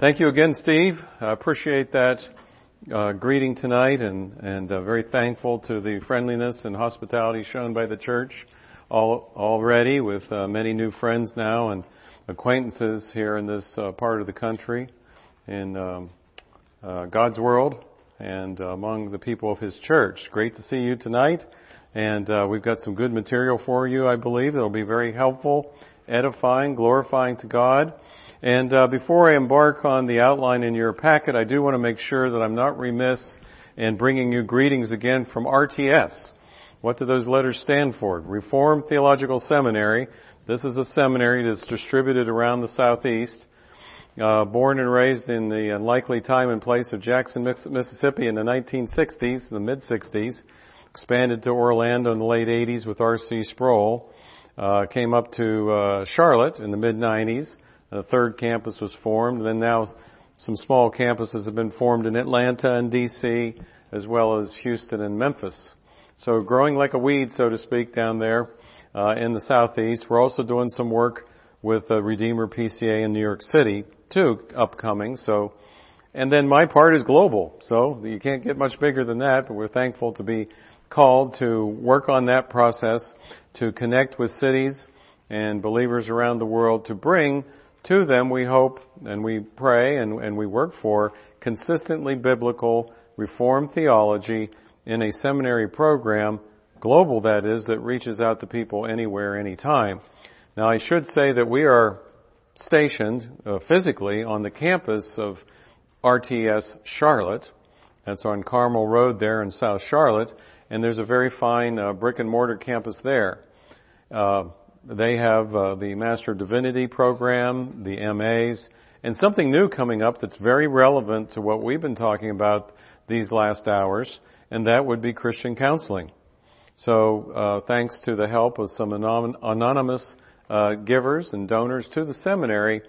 Thank you again, Steve. I appreciate that greeting tonight, and very thankful to the friendliness and hospitality shown by the church already, with many new friends now and acquaintances here in this part of the country, in God's world, and among the people of His church. Great to see you tonight, and we've got some good material for you, I believe. It'll be very helpful, edifying, glorifying to God. And before I embark on the outline in your packet, I do want to make sure that I'm not remiss in bringing you greetings again from RTS. What do those letters stand for? Reformed Theological Seminary. This is a seminary that's distributed around the Southeast. Born and raised in the unlikely time and place of Jackson, Mississippi in the 1960s, the mid-60s. Expanded to Orlando in the late 80s with R.C. Sproul. Came up to Charlotte in the mid-90s. The third campus was formed, and then now some small campuses have been formed in Atlanta and D.C., as well as Houston and Memphis. So growing like a weed, so to speak, down there in the Southeast. We're also doing some work with Redeemer PCA in New York City, too, upcoming. So, and then my part is global, so you can't get much bigger than that, but we're thankful to be called to work on that process, to connect with cities and believers around the world, to bring to them, we hope, and we pray, and we work for, consistently biblical Reformed theology in a seminary program, global that is, that reaches out to people anywhere, anytime. Now, I should say that we are stationed physically on the campus of RTS Charlotte. That's on Carmel Road there in South Charlotte, and there's a very fine brick and mortar campus there. They have the Master of Divinity program, the MAs, and something new coming up that's very relevant to what we've been talking about these last hours, and that would be Christian counseling. So thanks to the help of some anonymous givers and donors to the seminary,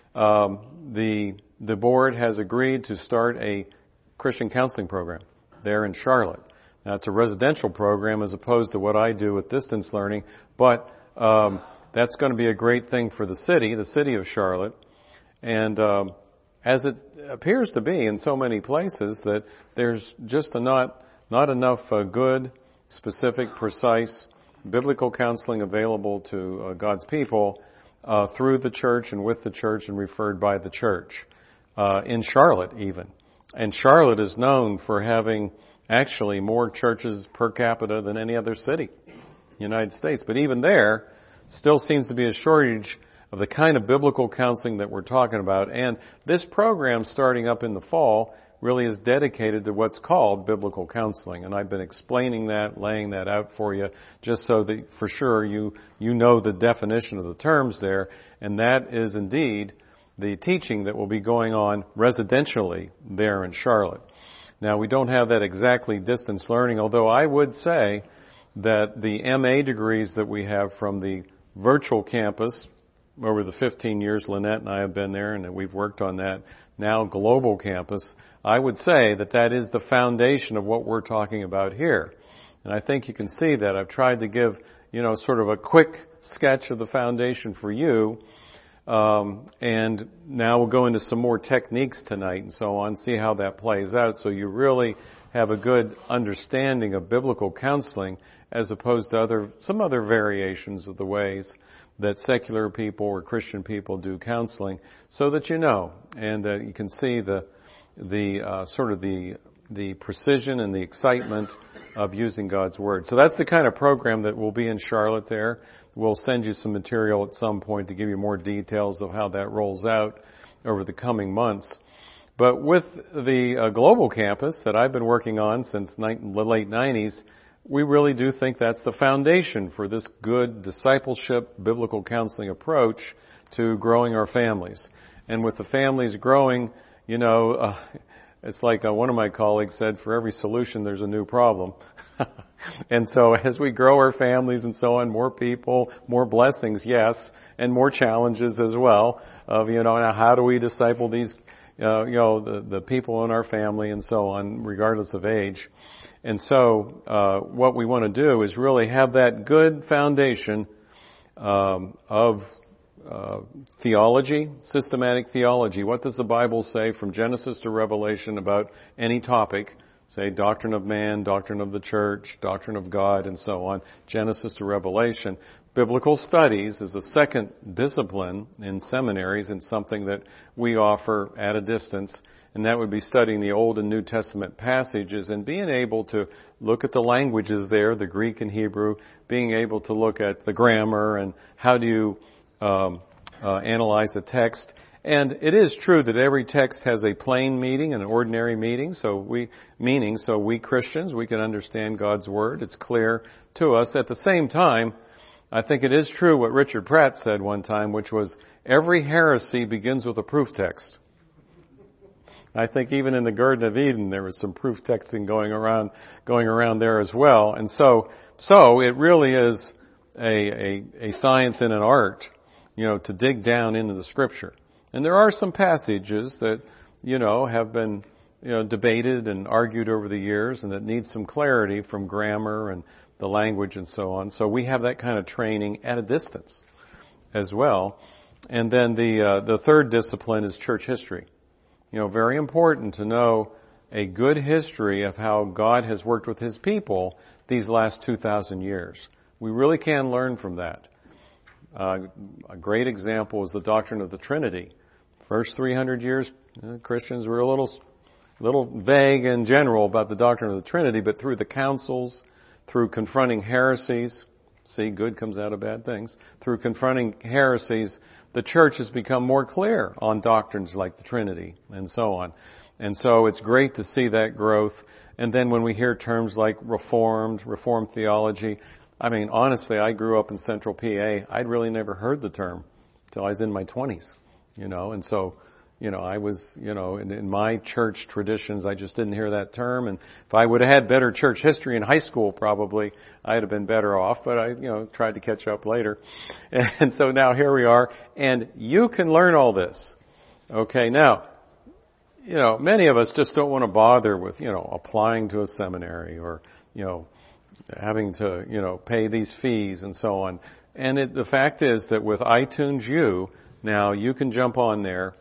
the board has agreed to start a Christian counseling program there in Charlotte. Now, it's a residential program as opposed to what I do with distance learning, but that's going to be a great thing for the city of Charlotte. And as it appears to be in so many places, that there's just not enough good, specific, precise biblical counseling available to God's people through the church and with the church and referred by the church, in Charlotte even. And Charlotte is known for having actually more churches per capita than any other city in the United States. But even there, still seems to be a shortage of the kind of biblical counseling that we're talking about. And this program starting up in the fall really is dedicated to what's called biblical counseling. And I've been explaining that, laying that out for you, just so that for sure you know the definition of the terms there. And that is indeed the teaching that will be going on residentially there in Charlotte. Now, we don't have that exactly distance learning, although I would say that the MA degrees that we have from the virtual campus over the 15 years Lynette and I have been there, and we've worked on that now global campus, I would say that that is the foundation of what we're talking about here. And I think you can see that. I've tried to give, sort of a quick sketch of the foundation for you. And now we'll go into some more techniques tonight and so on, see how that plays out, so you really have a good understanding of biblical counseling as opposed to some other variations of the ways that secular people or Christian people do counseling, so that you know, and you can see the precision and the excitement of using God's Word. So that's the kind of program that will be in Charlotte there. We'll send you some material at some point to give you more details of how that rolls out over the coming months. But with the global campus that I've been working on since the late 90s, we really do think that's the foundation for this good discipleship, biblical counseling approach to growing our families. And with the families growing, it's like one of my colleagues said, for every solution there's a new problem. And so as we grow our families and so on, more people, more blessings, yes, and more challenges as well of, now how do we disciple these, the people in our family and so on, regardless of age. And so what we want to do is really have that good foundation of theology, systematic theology. What does the Bible say from Genesis to Revelation about any topic? Say doctrine of man, doctrine of the church, doctrine of God, and so on. Genesis to Revelation. Biblical studies is a second discipline in seminaries and something that we offer at a distance. And that would be studying the Old and New Testament passages and being able to look at the languages there, the Greek and Hebrew, being able to look at the grammar and how do you analyze a text. And it is true that every text has a plain meaning and an ordinary meaning. So we Christians, we can understand God's Word. It's clear to us. At the same time, I think it is true what Richard Pratt said one time, which was every heresy begins with a proof text. I think even in the Garden of Eden there was some proof texting going around there as well. And so it really is a science and an art, to dig down into the Scripture. And there are some passages that, have been, debated and argued over the years and that need some clarity from grammar and the language and so on. So we have that kind of training at a distance as well. And then the third discipline is church history. Very important to know a good history of how God has worked with His people these last 2,000 years. We really can learn from that. A great example is the doctrine of the Trinity. First 300 years, Christians were a little vague in general about the doctrine of the Trinity, but through the councils, through confronting heresies, see, good comes out of bad things. Through confronting heresies, the church has become more clear on doctrines like the Trinity and so on. And so it's great to see that growth. And then when we hear terms like Reformed theology, honestly, I grew up in Central PA. I'd really never heard the term until I was in my 20s, and so, I was, in my church traditions, I just didn't hear that term. And if I would have had better church history in high school, probably I'd have been better off, but I, tried to catch up later. And so now here we are, and you can learn all this. Okay, now, many of us just don't want to bother with, applying to a seminary or, having to, pay these fees and so on. And the fact is that with iTunes U, now you can jump on there,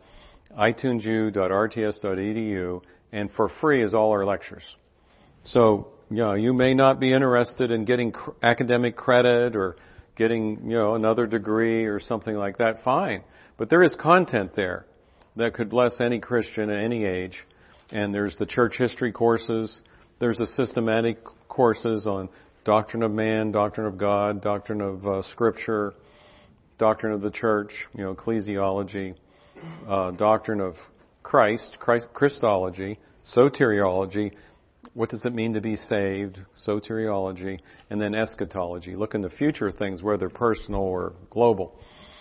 itunesu.rts.edu, and for free is all our lectures. So, you may not be interested in getting academic credit or getting, another degree or something like that, fine. But there is content there that could bless any Christian at any age. And there's the church history courses. There's the systematic courses on doctrine of man, doctrine of God, doctrine of Scripture, doctrine of the church, ecclesiology, doctrine of Christology, soteriology, what does it mean to be saved, soteriology, and then eschatology. Look in the future things, whether personal or global.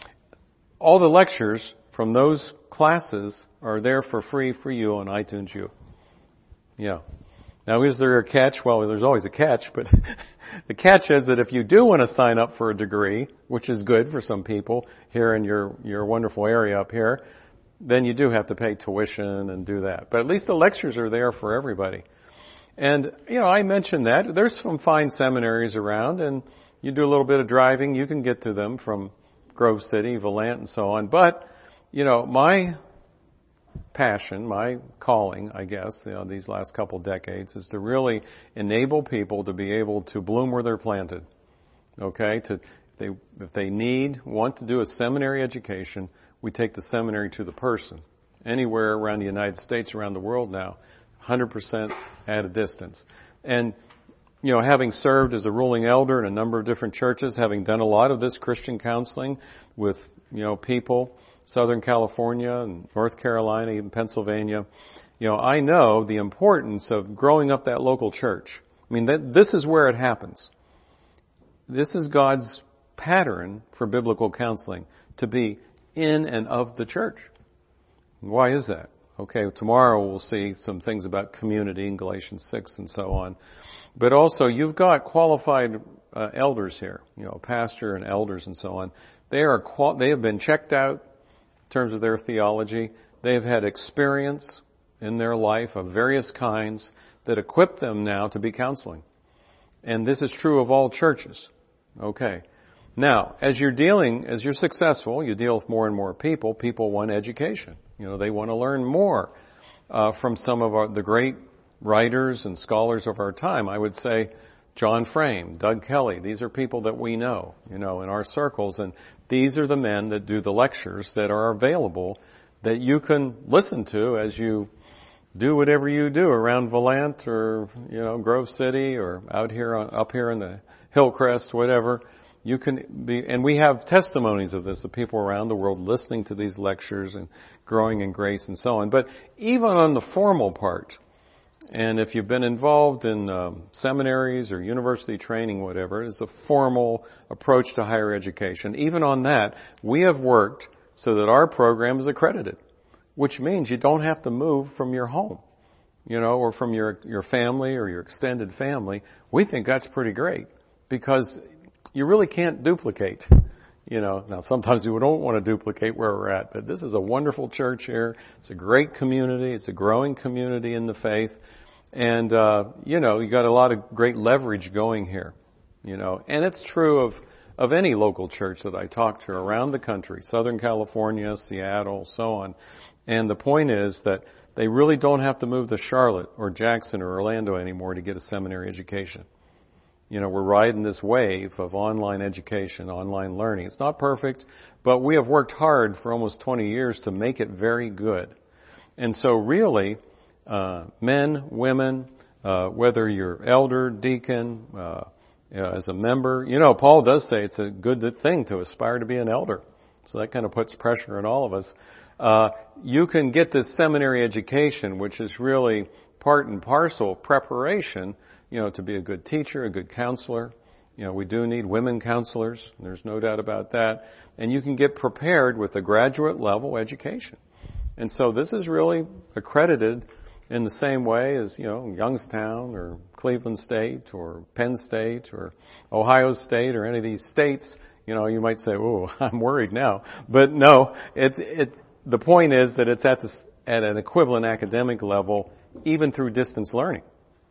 All the lectures from those classes are there for free for you on iTunes U. Yeah. Now, is there a catch? Well, there's always a catch, but the catch is that if you do want to sign up for a degree, which is good for some people here in your wonderful area up here, then you do have to pay tuition and do that. But at least the lectures are there for everybody. And, I mentioned that. There's some fine seminaries around, and you do a little bit of driving, you can get to them from Grove City, Valant, and so on. But, my passion, my calling, I guess, these last couple decades is to really enable people to be able to bloom where they're planted. Okay? If they want to do a seminary education, we take the seminary to the person. Anywhere around the United States, around the world now, 100% at a distance. And, having served as a ruling elder in a number of different churches, having done a lot of this Christian counseling with, people, Southern California and North Carolina, even Pennsylvania, I know the importance of growing up that local church. This is where it happens. This is God's pattern for biblical counseling, to be in and of the church. Why is that? Okay, tomorrow we'll see some things about community in Galatians 6 and so on. But also, you've got qualified elders here, pastor and elders and so on. They have been checked out in terms of their theology. They have had experience in their life of various kinds that equip them now to be counseling. And this is true of all churches. Okay. Now, as you're successful, you deal with more and more people. People want education. They want to learn more from some of the great writers and scholars of our time. I would say John Frame, Doug Kelly. These are people that we know, in our circles, and these are the men that do the lectures that are available that you can listen to as you do whatever you do around Valant or, Grove City or up here in the Hillcrest, whatever. You can be, and we have testimonies of this, the people around the world listening to these lectures and growing in grace and so on. But even on the formal part, and if you've been involved in seminaries or university training, whatever, it's a formal approach to higher education. Even on that, we have worked so that our program is accredited, which means you don't have to move from your home, or from your family or your extended family. We think that's pretty great because you really can't duplicate. Now sometimes we don't want to duplicate where we're at, but this is a wonderful church here. It's a great community. It's a growing community in the faith. And, you got a lot of great leverage going here, and it's true of any local church that I talk to around the country, Southern California, Seattle, so on. And the point is that they really don't have to move to Charlotte or Jackson or Orlando anymore to get a seminary education. We're riding this wave of online education, online learning. It's not perfect, but we have worked hard for almost 20 years to make it very good. And so really, men, women, whether you're elder, deacon, as a member, Paul does say it's a good thing to aspire to be an elder. So that kind of puts pressure on all of us. You can get this seminary education, which is really part and parcel preparation, to be a good teacher, a good counselor. We do need women counselors. There's no doubt about that. And you can get prepared with a graduate level education. And so this is really accredited in the same way as, Youngstown or Cleveland State or Penn State or Ohio State or any of these states. You might say, "Oh, I'm worried now." But no, the point is that it's at an equivalent academic level, even through distance learning.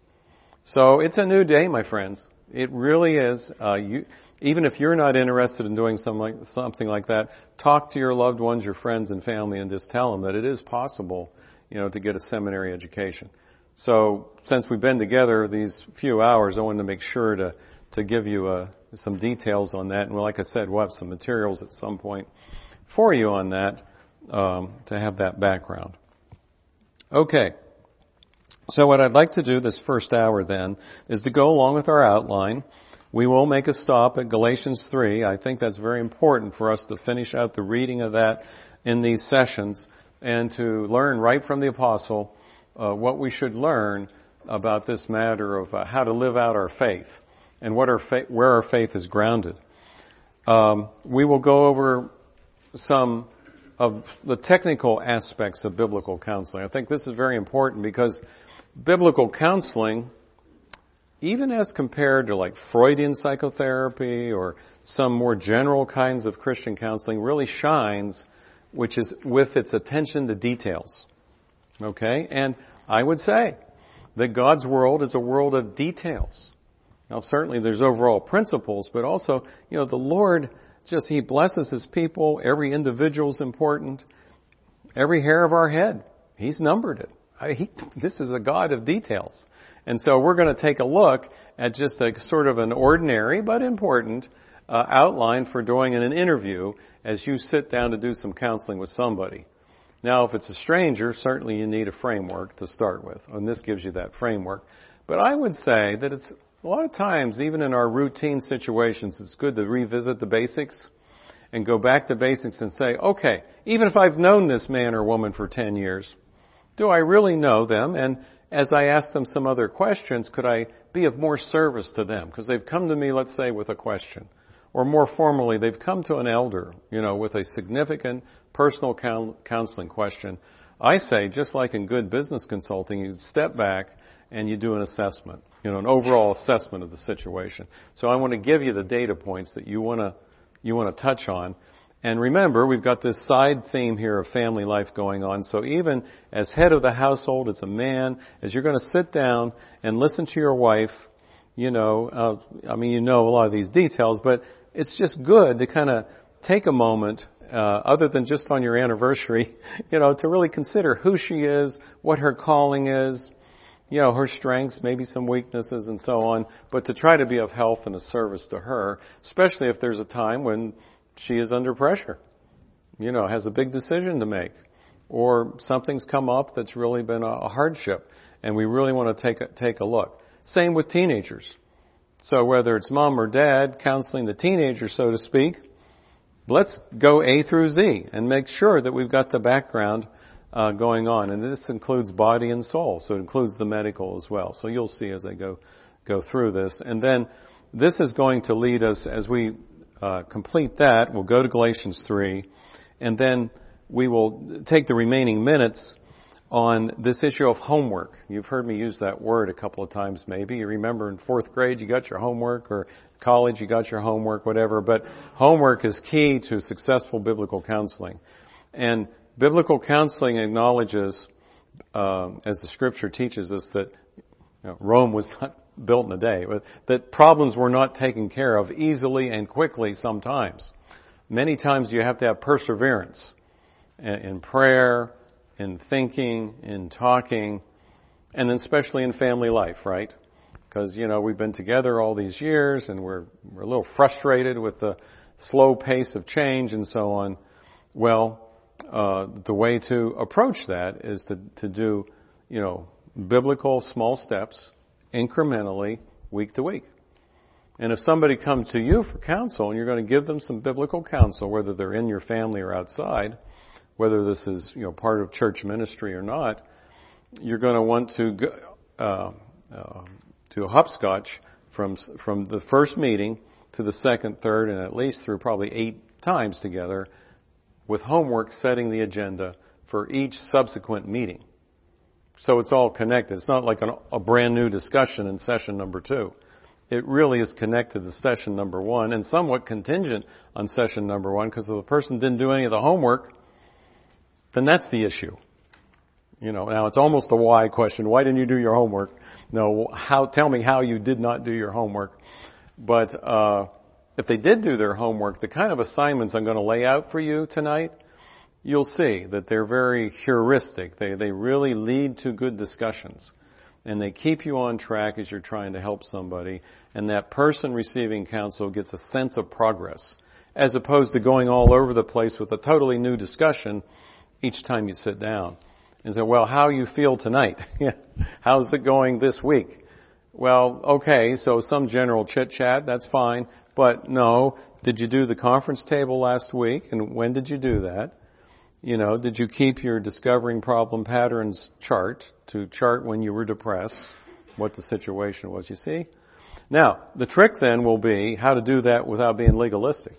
So it's a new day, my friends. It really is. Even if you're not interested in doing something like that, talk to your loved ones, your friends and family, and just tell them that it is possible, to get a seminary education. So since we've been together these few hours, I wanted to make sure to give you some details on that. And like I said, we'll have some materials at some point for you on that, to have that background. Okay. So what I'd like to do this first hour then is to go along with our outline. We will make a stop at Galatians 3. I think that's very important for us to finish out the reading of that in these sessions and to learn right from the apostle what we should learn about this matter of how to live out our faith and where our faith is grounded. We will go over some of the technical aspects of biblical counseling. I think this is very important because biblical counseling, even as compared to like Freudian psychotherapy or some more general kinds of Christian counseling, really shines, which is with its attention to details. Okay? And I would say that God's world is a world of details. Now certainly there's overall principles, but also, the Lord He blesses His people. Every individual is important. Every hair of our head, He's numbered it. This is a God of details. And so we're going to take a look at just a sort of an ordinary but important outline for doing an interview as you sit down to do some counseling with somebody. Now, if it's a stranger, certainly you need a framework to start with, and this gives you that framework. But I would say that it's a lot of times, even in our routine situations, it's good to revisit the basics and go back to basics and say, okay, even if I've known this man or woman for 10 years, do I really know them? And as I ask them some other questions, could I be of more service to them? Because they've come to me, let's say, with a question. Or more formally, they've come to an elder, with a significant personal counseling question. I say, just like in good business consulting, you step back and you do an assessment, an overall assessment of the situation. So I want to give you the data points that you want to touch on. And remember, we've got this side theme here of family life going on. So even as head of the household, as a man, as you're going to sit down and listen to your wife, a lot of these details, but it's just good to kind of take a moment, other than just on your anniversary, to really consider who she is, what her calling is, her strengths, maybe some weaknesses and so on, but to try to be of help and a service to her, especially if there's a time when she is under pressure, has a big decision to make, or something's come up that's really been a hardship, and we really want to take a look. Same with teenagers. So whether it's mom or dad counseling the teenager, so to speak, let's go A through Z and make sure that we've got the background going on. And this includes body and soul, so it includes the medical as well. So you'll see as I go through this. And then this is going to lead us, as we complete that, we'll go to Galatians 3, and then we will take the remaining minutes on this issue of homework. You've heard me use that word a couple of times maybe. You remember in 4th grade you got your homework, or college you got your homework, whatever. But homework is key to successful biblical counseling. And biblical counseling acknowledges, as the Scripture teaches us, that Rome was not built in a day, but that problems were not taken care of easily and quickly sometimes. Many times you have to have perseverance in prayer, in thinking, in talking, and especially in family life, right? Because, we've been together all these years and we're a little frustrated with the slow pace of change and so on. Well, the way to approach that is to do, biblical small steps incrementally week to week. And if somebody comes to you for counsel and you're going to give them some biblical counsel, whether they're in your family or outside, whether this is, part of church ministry or not, you're going to want to do a hopscotch from the first meeting to the second, third, and at least through probably 8 times together, with homework setting the agenda for each subsequent meeting. So it's all connected. It's not like a brand new discussion in session number 2. It really is connected to session number 1 and somewhat contingent on session number 1, because if the person didn't do any of the homework, then that's the issue. Now it's almost a why question. Why didn't you do your homework? No, tell me how you did not do your homework. But if they did do their homework, the kind of assignments I'm going to lay out for you tonight, you'll see that they're very heuristic. They really lead to good discussions. And they keep you on track as you're trying to help somebody. And that person receiving counsel gets a sense of progress, as opposed to going all over the place with a totally new discussion each time you sit down. And say, well, how you feel tonight? How's it going this week? Well, okay, so some general chit-chat, that's fine. But no, did you do the conference table last week? And when did you do that? Did you keep your Discovering Problem Patterns chart to chart when you were depressed, what the situation was, you see? Now, the trick then will be how to do that without being legalistic.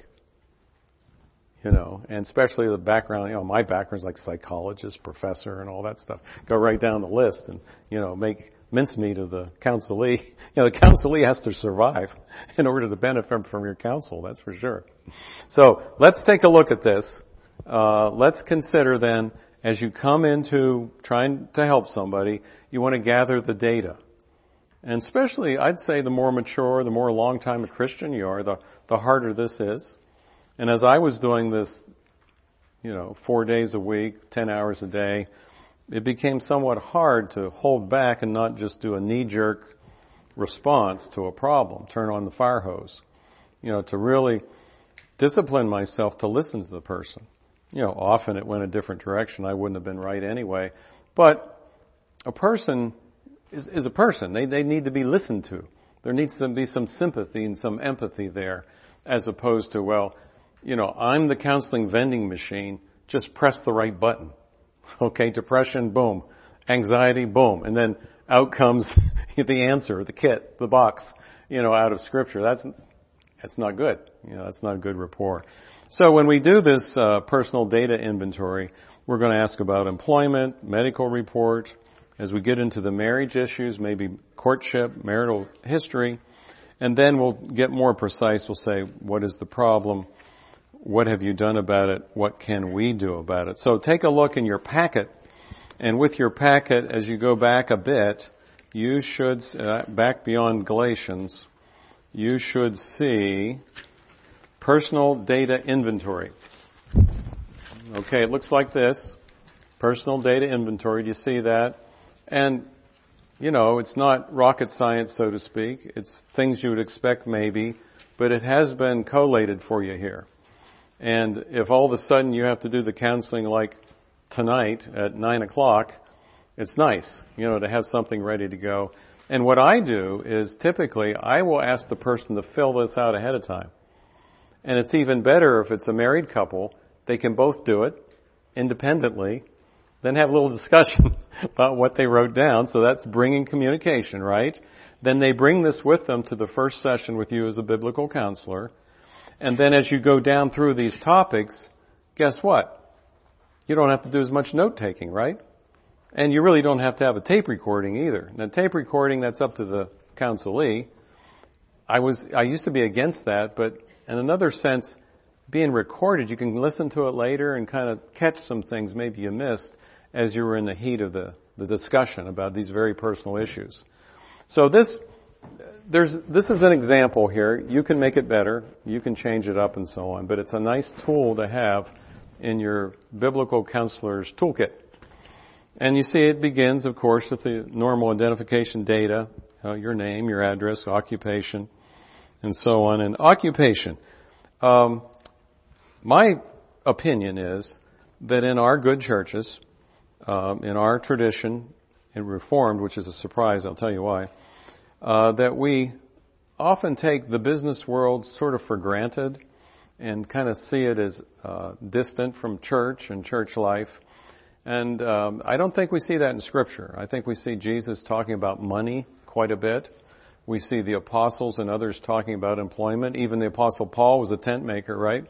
And especially the background, my background's like psychologist, professor, and all that stuff. Go right down the list and, make mincemeat of the counselee. The counselee has to survive in order to benefit from your counsel, that's for sure. So, let's take a look at this. Let's consider then, as you come into trying to help somebody, you want to gather the data. And especially, I'd say the more mature, the more long time a Christian you are, the harder this is. And as I was doing this, 4 days a week, 10 hours a day, it became somewhat hard to hold back and not just do a knee-jerk response to a problem, turn on the fire hose. To really discipline myself to listen to the person. Often it went a different direction. I wouldn't have been right anyway. But a person is a person. They need to be listened to. There needs to be some sympathy and some empathy there, as opposed to, I'm the counseling vending machine. Just press the right button. Okay, depression, boom. Anxiety, boom. And then out comes the answer, the kit, the box, out of Scripture. That's not good. That's not a good rapport. So when we do this personal data inventory, we're going to ask about employment, medical report. As we get into the marriage issues, maybe courtship, marital history. And then we'll get more precise. We'll say, what is the problem? What have you done about it? What can we do about it? So take a look in your packet. And with your packet, as you go back a bit, you should, back beyond Galatians, you should see Personal data inventory. Okay, it looks like this. Personal data inventory. Do you see that? And, it's not rocket science, so to speak. It's things you would expect maybe, but it has been collated for you here. And if all of a sudden you have to do the counseling like tonight at 9 o'clock, it's nice, to have something ready to go. And what I do is typically I will ask the person to fill this out ahead of time. And it's even better if it's a married couple. They can both do it independently, then have a little discussion about what they wrote down. So that's bringing communication, right? Then they bring this with them to the first session with you as a biblical counselor. And then as you go down through these topics, guess what? You don't have to do as much note taking, right? And you really don't have to have a tape recording either. Now tape recording, that's up to the counselee. I used to be against that, but in another sense, being recorded, you can listen to it later and kind of catch some things maybe you missed as you were in the heat of the discussion about these very personal issues. So this is an example here. You can make it better. You can change it up and so on. But it's a nice tool to have in your biblical counselor's toolkit. And you see it begins, of course, with the normal identification data, your name, your address, occupation, and so on. And occupation. My opinion is that in our good churches, in our tradition, in Reformed, which is a surprise, I'll tell you why, that we often take the business world sort of for granted and kind of see it as distant from church and church life. And I don't think we see that in Scripture. I think we see Jesus talking about money quite a bit. We see the apostles and others talking about employment. Even the apostle Paul was a tent maker, right?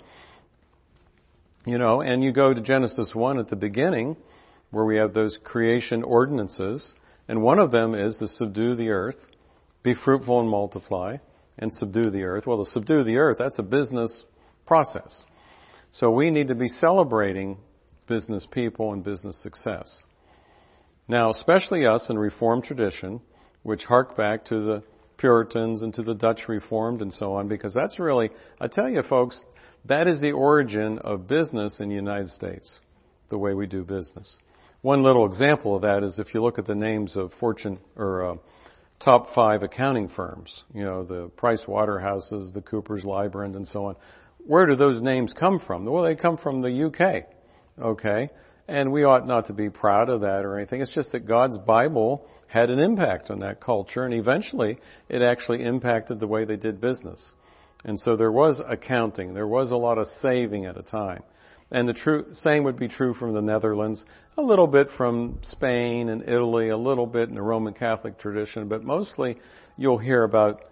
And you go to Genesis 1 at the beginning, where we have those creation ordinances, and one of them is to subdue the earth, be fruitful and multiply, and subdue the earth. Well, to subdue the earth, that's a business process. So we need to be celebrating business people and business success. Now, especially us in Reformed tradition, which hark back to the Puritans and to the Dutch Reformed and so on, because that's really, I tell you folks, that is the origin of business in the United States, the way we do business. One little example of that is if you look at the names of Fortune or top 5 accounting firms, the Price Waterhouses, the Coopers, Lybrand, and so on. Where do those names come from? Well, they come from the UK, okay? And we ought not to be proud of that or anything. It's just that God's Bible had an impact on that culture, and eventually it actually impacted the way they did business. And so there was accounting. There was a lot of saving at a time. And the same would be true from the Netherlands, a little bit from Spain and Italy, a little bit in the Roman Catholic tradition, but mostly you'll hear about,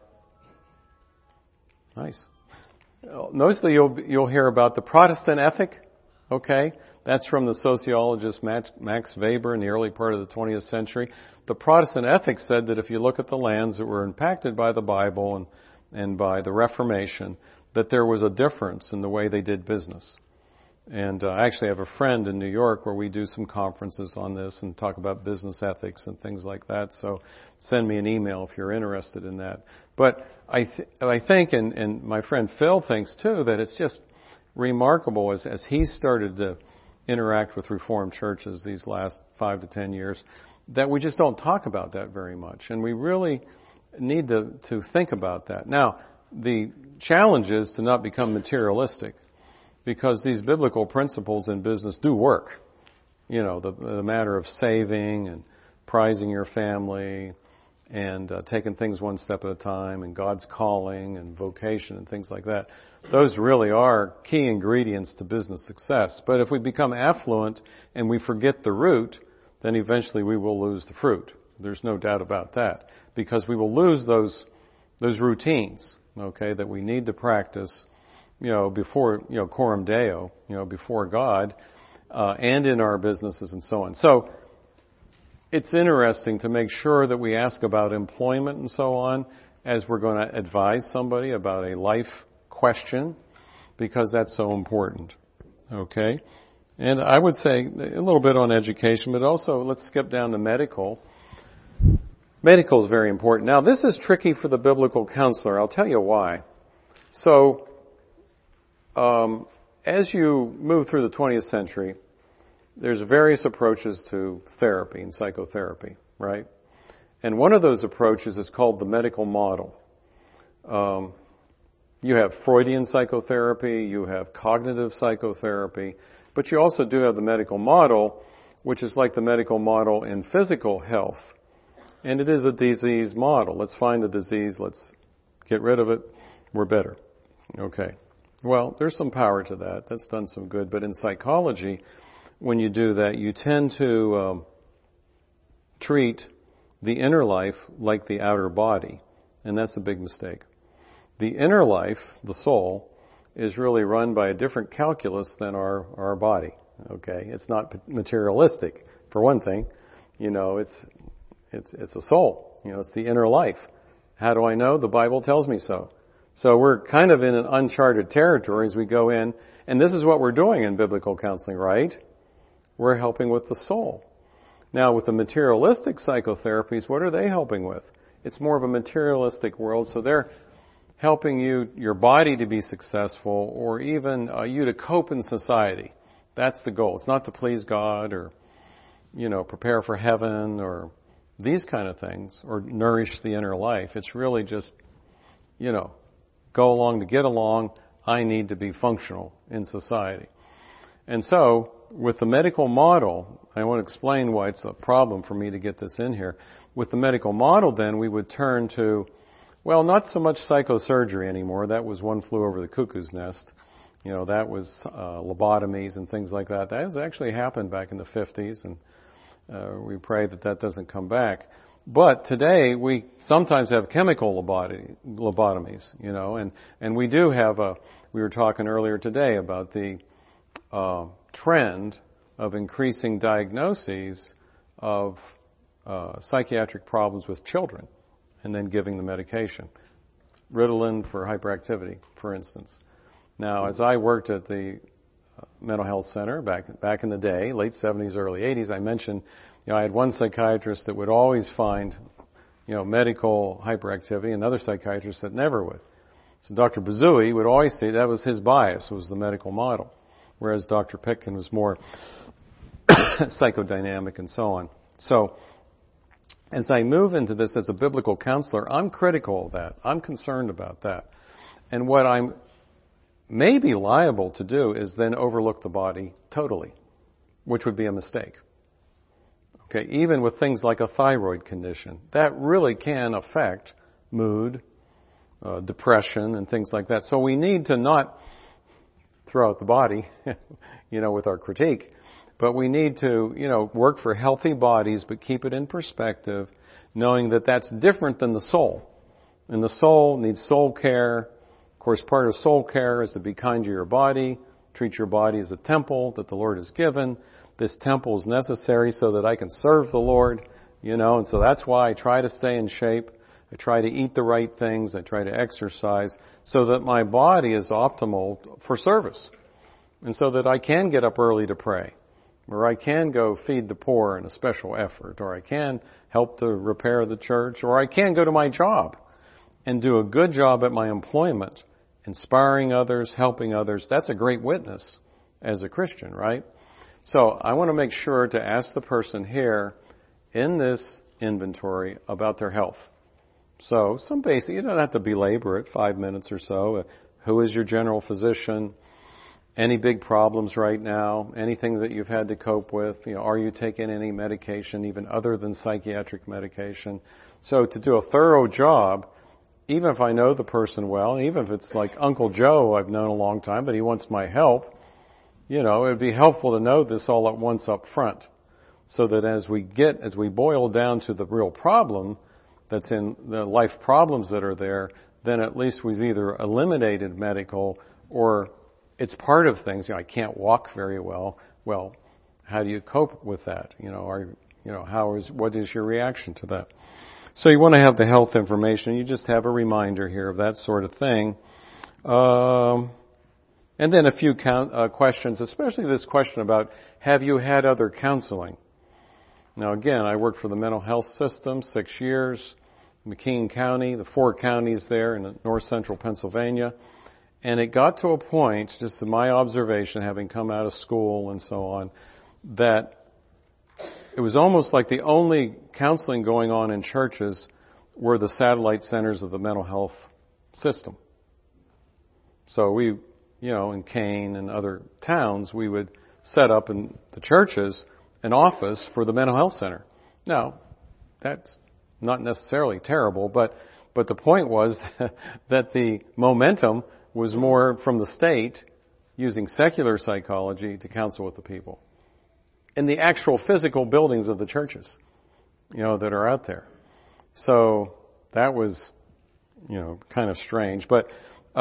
mostly you'll hear about the Protestant ethic, okay? That's from the sociologist Max Weber in the early part of the 20th century. The Protestant ethic said that if you look at the lands that were impacted by the Bible and by the Reformation, that there was a difference in the way they did business. And I actually have a friend in New York where we do some conferences on this and talk about business ethics and things like that. So send me an email if you're interested in that. But I think, and my friend Phil thinks too, that it's just remarkable as he started to interact with Reformed churches these last 5 to 10 years, that we just don't talk about that very much. And we really need to think about that. Now, the challenge is to not become materialistic, because these biblical principles in business do work. The matter of saving and prizing your family and taking things one step at a time and God's calling and vocation and things like that. Those really are key ingredients to business success. But if we become affluent and we forget the root, then eventually we will lose the fruit. There's no doubt about that, because we will lose those routines, okay, that we need to practice before, coram Deo, before God, and in our businesses and so on. So, it's interesting to make sure that we ask about employment and so on as we're going to advise somebody about a life question, because that's so important. Okay? And I would say a little bit on education, but also let's skip down to medical. Medical is very important. Now, this is tricky for the biblical counselor. I'll tell you why. So, As you move through the 20th century, there's various approaches to therapy and psychotherapy, right? And one of those approaches is called the medical model. You have Freudian psychotherapy, you have cognitive psychotherapy, but you also do have the medical model, which is like the medical model in physical health. And it is a disease model. Let's find the disease, let's get rid of it, we're better. Okay. Well, there's some power to that. That's done some good. But in psychology, when you do that, you tend to treat the inner life like the outer body. And that's a big mistake. The inner life, the soul, is really run by a different calculus than our body. Okay? It's not materialistic, for one thing. You know, it's a soul. You know, it's the inner life. How do I know? The Bible tells me so. So we're kind of in an uncharted territory as we go in, and this is what we're doing in biblical counseling, right? We're helping with the soul. Now, with the materialistic psychotherapies, what are they helping with? It's more of a materialistic world, so they're helping your body to be successful, or even you to cope in society. That's the goal. It's not to please God or, prepare for heaven or these kind of things, or nourish the inner life. It's really just, go along to get along. I need to be functional in society. And so, with the medical model, I want to explain why it's a problem for me to get this in here. With the medical model, then, we would turn to, well, not so much psychosurgery anymore. That was one flew over the cuckoo's nest. That was lobotomies and things like that. That has actually happened back in the 50s, and we pray that doesn't come back. But today, we sometimes have chemical lobotomies, and we do have we were talking earlier today about the trend of increasing diagnoses of psychiatric problems with children, and then giving the medication. Ritalin for hyperactivity, for instance. Now, as I worked at the mental health center back in the day, late 70s, early 80s, I mentioned, I had one psychiatrist that would always find, medical hyperactivity, and another psychiatrist that never would. So Dr. Bazui would always say that was his bias, was the medical model, whereas Dr. Pitkin was more psychodynamic and so on. So, as I move into this as a biblical counselor, I'm critical of that. I'm concerned about that. And what I'm maybe liable to do is then overlook the body totally, which would be a mistake. Okay, even with things like a thyroid condition, that really can affect mood, depression, and things like that. So we need to not throw out the body, with our critique, but we need to, work for healthy bodies, but keep it in perspective, knowing that that's different than the soul. And the soul needs soul care. Of course, part of soul care is to be kind to your body, treat your body as a temple that the Lord has given. This temple is necessary so that I can serve the Lord, and so that's why I try to stay in shape. I try to eat the right things. I try to exercise so that my body is optimal for service, and so that I can get up early to pray, or I can go feed the poor in a special effort, or I can help to repair the church, or I can go to my job and do a good job at my employment, inspiring others, helping others. That's a great witness as a Christian, right? So I want to make sure to ask the person here in this inventory about their health. So some basic, you don't have to belabor it, 5 minutes or so. Who is your general physician? Any big problems right now? Anything that you've had to cope with? Are you taking any medication, even other than psychiatric medication? So to do a thorough job, even if I know the person well, and even if it's like Uncle Joe I've known a long time, but he wants my help, it would be helpful to know this all at once up front, so that as we boil down to the real problem that's in the life problems that are there, then at least we've either eliminated medical or it's part of things. I can't walk very well. Well, how do you cope with that? What is your reaction to that? So you want to have the health information. You just have a reminder here of that sort of thing. And then a few questions, especially this question about, have you had other counseling? Now again, I worked for the mental health system 6 years, McKean County, the 4 counties there in north central Pennsylvania. And it got to a point, just in my observation, having come out of school and so on, that it was almost like the only counseling going on in churches were the satellite centers of the mental health system. So we, in Kane and other towns, we would set up in the churches an office for the mental health center. Now, that's not necessarily terrible, but the point was that the momentum was more from the state using secular psychology to counsel with the people in the actual physical buildings of the churches, that are out there. So that was, kind of strange. But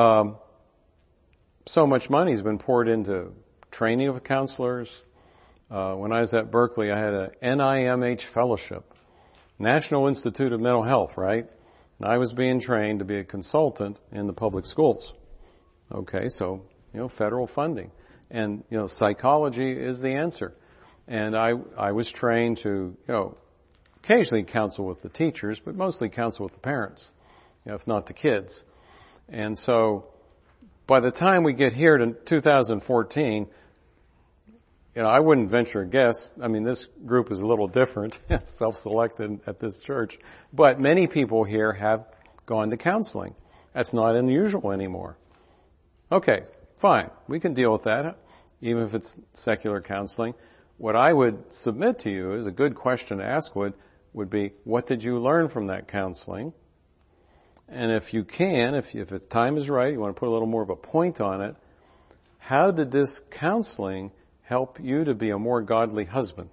so much money has been poured into training of counselors. When I was at Berkeley, I had a NIMH fellowship, National Institute of Mental Health, right? And I was being trained to be a consultant in the public schools. Okay, so, federal funding. And, psychology is the answer. And I was trained to, occasionally counsel with the teachers, but mostly counsel with the parents, if not the kids. And so, by the time we get here to 2014, I wouldn't venture a guess. I mean, this group is a little different, self-selected at this church. But many people here have gone to counseling. That's not unusual anymore. Okay, fine. We can deal with that, even if it's secular counseling. What I would submit to you is a good question to ask would be, what did you learn from that counseling? And if you can, if the time is right, you want to put a little more of a point on it, how did this counseling help you to be a more godly husband,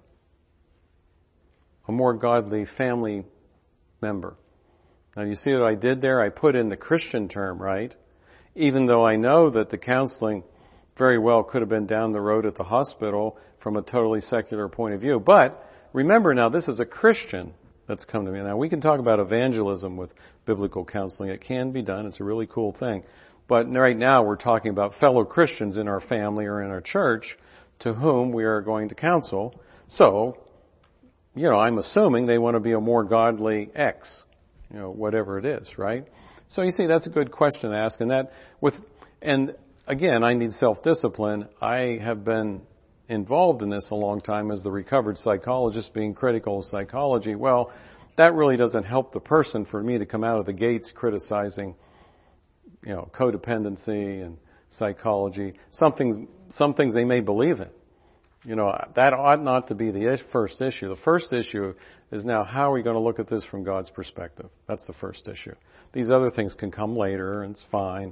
a more godly family member? Now, you see what I did there? I put in the Christian term, right? Even though I know that the counseling very well could have been down the road at the hospital from a totally secular point of view. But remember now, this is a Christian that's come to me. Now, we can talk about evangelism with biblical counseling. It can be done. It's a really cool thing. But right now, we're talking about fellow Christians in our family or in our church to whom we are going to counsel. So, I'm assuming they want to be a more godly ex, whatever it is, right? So you see, that's a good question to ask. And again, I need self-discipline. I have been involved in this a long time as the recovered psychologist, being critical of psychology. Well, that really doesn't help the person for me to come out of the gates criticizing, codependency and psychology. Some things they may believe in. That ought not to be the first issue. The first issue is now, how are we going to look at this from God's perspective? That's the first issue. These other things can come later, and it's fine,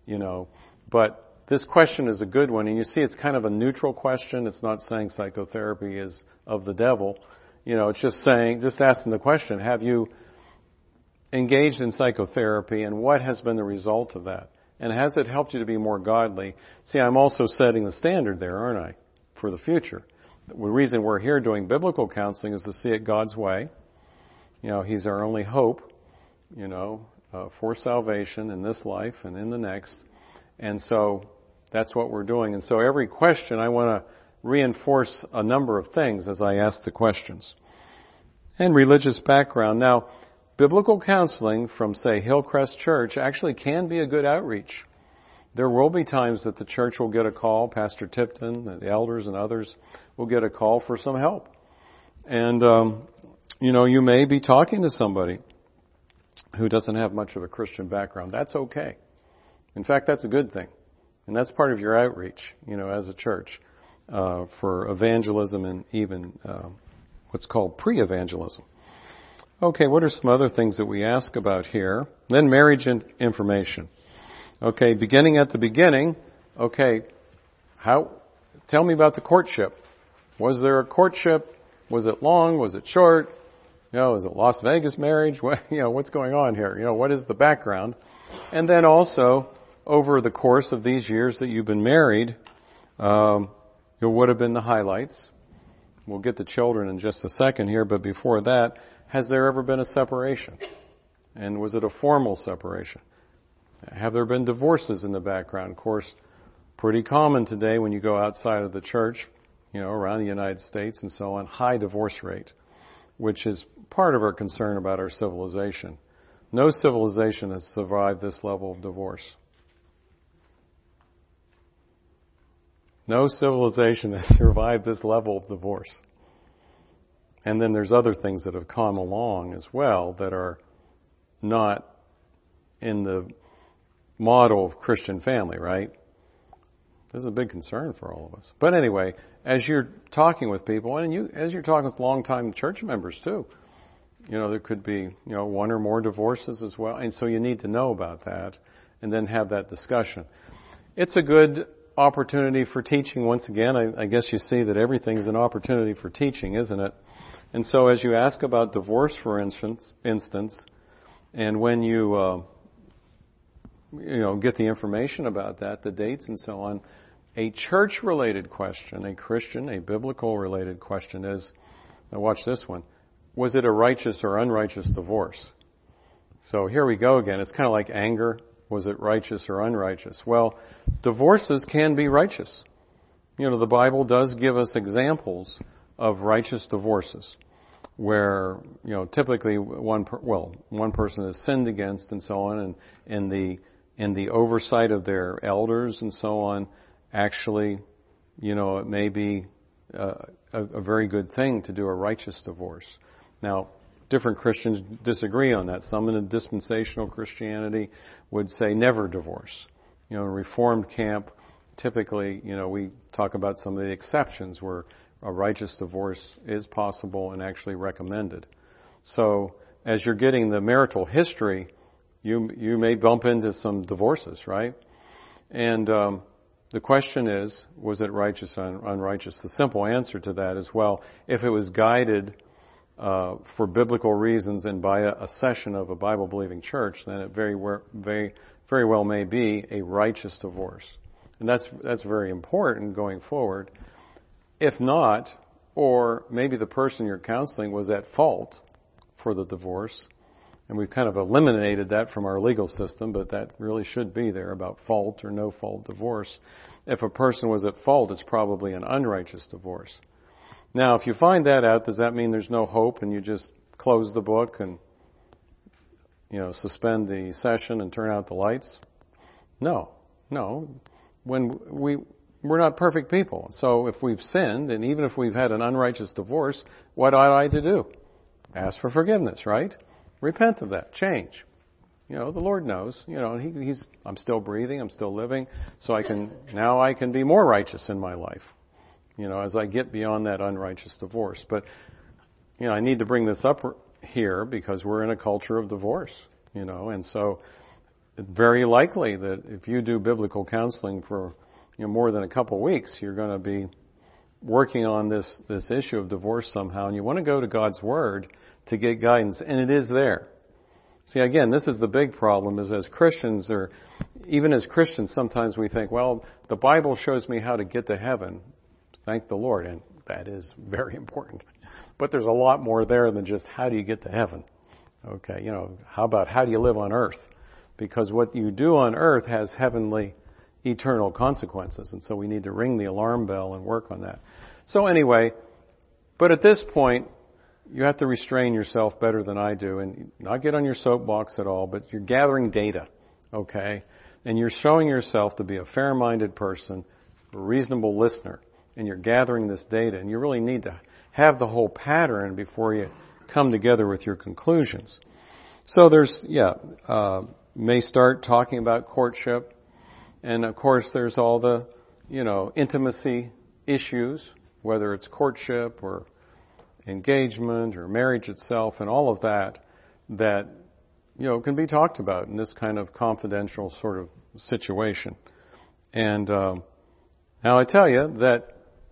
But this question is a good one, and you see it's kind of a neutral question. It's not saying psychotherapy is of the devil. It's just asking the question, have you engaged in psychotherapy, and what has been the result of that? And has it helped you to be more godly? See, I'm also setting the standard there, aren't I, for the future? The reason we're here doing biblical counseling is to see it God's way. He's our only hope, for salvation in this life and in the next. And so that's what we're doing. And so every question, I want to reinforce a number of things as I ask the questions. And religious background. Now, biblical counseling from, say, Hillcrest Church actually can be a good outreach. There will be times that the church will get a call, Pastor Tipton, the elders and others will get a call for some help. And, you may be talking to somebody who doesn't have much of a Christian background. That's okay. In fact, that's a good thing. And that's part of your outreach, as a church, for evangelism and even what's called pre-evangelism. Okay, what are some other things that we ask about here? Then marriage information. Okay, beginning at the beginning. Okay, tell me about the courtship. Was there a courtship? Was it long? Was it short? Is it Las Vegas marriage? What's going on here? What is the background? And then also, over the course of these years that you've been married, what have been the highlights? We'll get to children in just a second here, but before that, has there ever been a separation? And was it a formal separation? Have there been divorces in the background? Of course, pretty common today when you go outside of the church, around the United States and so on, high divorce rate, which is part of our concern about our civilization. No civilization has survived this level of divorce. No civilization has survived this level of divorce. And then there's other things that have come along as well that are not in the model of Christian family, right? This is a big concern for all of us. But anyway, as you're talking with people, and as you're talking with longtime church members too, there could be, one or more divorces as well. And so you need to know about that and then have that discussion. It's a good opportunity for teaching once again. I guess you see that everything is an opportunity for teaching, isn't it? And so as you ask about divorce, for instance, and when you, get the information about that, the dates and so on, a church-related question, a biblical-related question is, now watch this one, was it a righteous or unrighteous divorce? So here we go again. It's kind of like anger. Was it righteous or unrighteous? Well, divorces can be righteous. The Bible does give us examples of righteous divorces where, typically one person is sinned against and so on, and in the oversight of their elders and so on, actually, it may be a very good thing to do a righteous divorce. Now, different Christians disagree on that. Some in a dispensational Christianity would say never divorce. In a Reformed camp, typically, we talk about some of the exceptions where a righteous divorce is possible and actually recommended. So, as you're getting the marital history, you may bump into some divorces, right? And the question is, was it righteous or unrighteous? The simple answer to that is, well, if it was guided for biblical reasons and by a session of a Bible-believing church, then it very well may be a righteous divorce. And that's very important going forward. If not, or maybe the person you're counseling was at fault for the divorce, and we've kind of eliminated that from our legal system, but that really should be there about fault or no fault divorce. If a person was at fault, it's probably an unrighteous divorce. Now, if you find that out, does that mean there's no hope and you just close the book and, suspend the session and turn out the lights? No. We're not perfect people. So if we've sinned, and even if we've had an unrighteous divorce, what ought I to do? Ask for forgiveness, right? Repent of that. Change. The Lord knows. I'm still breathing. I'm still living. So I can be more righteous in my life. As I get beyond that unrighteous divorce. But, I need to bring this up here because we're in a culture of divorce, and so it's very likely that if you do biblical counseling for, more than a couple of weeks, you're going to be working on this issue of divorce somehow, and you want to go to God's Word to get guidance, and it is there. See, again, this is the big problem, is as Christians, or even as Christians, sometimes we think, well, the Bible shows me how to get to heaven. Thank the Lord, and that is very important. But there's a lot more there than just how do you get to heaven. Okay, how about how do you live on earth? Because what you do on earth has heavenly, eternal consequences, and so we need to ring the alarm bell and work on that. So anyway, but at this point, you have to restrain yourself better than I do, and not get on your soapbox at all, but you're gathering data, okay? And you're showing yourself to be a fair-minded person, a reasonable listener. And you're gathering this data, and you really need to have the whole pattern before you come together with your conclusions. So may start talking about courtship, and of course there's all the, intimacy issues, whether it's courtship or engagement or marriage itself, and all of that can be talked about in this kind of confidential sort of situation. And now I tell you that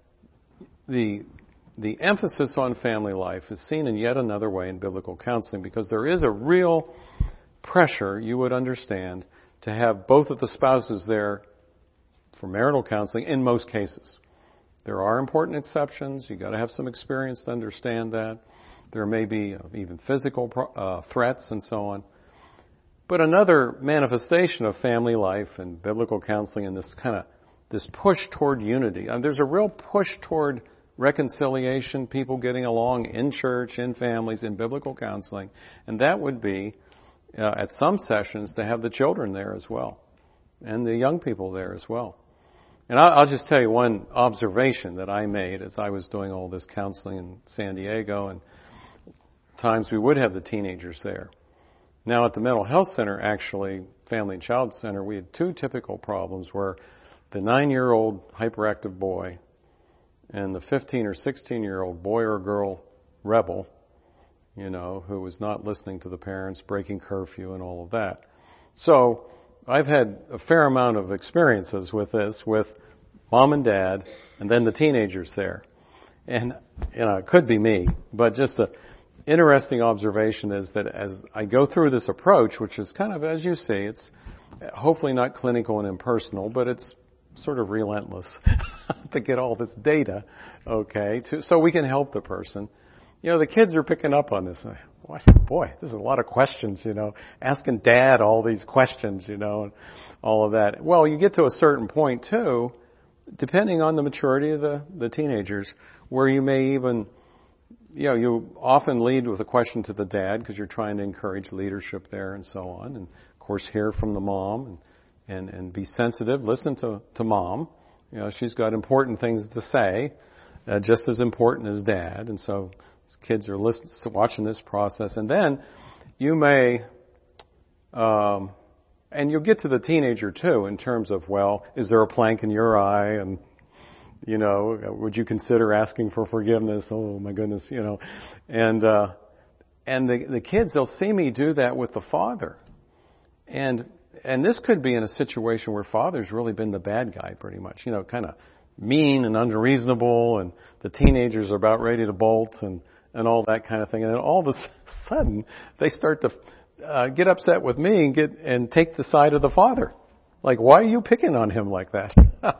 the emphasis on family life is seen in yet another way in biblical counseling, because there is a real pressure, you would understand, to have both of the spouses there for marital counseling in most cases. There are important exceptions. You've got to have some experience to understand that. There may be even physical threats and so on. But another manifestation of family life and biblical counseling and this push toward unity. There's a real push toward reconciliation, people getting along in church, in families, in biblical counseling. And that would be, at some sessions, to have the children there as well. And the young people there as well. And I'll just tell you one observation that I made as I was doing all this counseling in San Diego, and times we would have the teenagers there. Now at the mental health center, actually, Family and Child Center, we had two typical problems where the 9-year-old hyperactive boy and the 15 or 16-year-old boy or girl rebel, who was not listening to the parents, breaking curfew and all of that. So I've had a fair amount of experiences with this, with mom and dad, and then the teenagers there. And, it could be me, but just the interesting observation is that as I go through this approach, which is kind of, as you see, it's hopefully not clinical and impersonal, but it's sort of relentless to get all this data, okay, so we can help the person. The kids are picking up on this. What? Boy, this is a lot of questions, asking dad all these questions, and all of that. Well, you get to a certain point too, depending on the maturity of the teenagers, where you may even, you often lead with a question to the dad because you're trying to encourage leadership there and so on. And of course hear from the mom and be sensitive. Listen to mom. She's got important things to say, just as important as dad. And so kids are watching this process. And then you may, and you'll get to the teenager too in terms of, well, is there a plank in your eye? And, would you consider asking for forgiveness? Oh my goodness, and the kids, they'll see me do that with the father. And this could be in a situation where father's really been the bad guy pretty much, kind of mean and unreasonable, and the teenagers are about ready to bolt and all that kind of thing. And then all of a sudden, they start to get upset with me and take the side of the father. Like, why are you picking on him like that?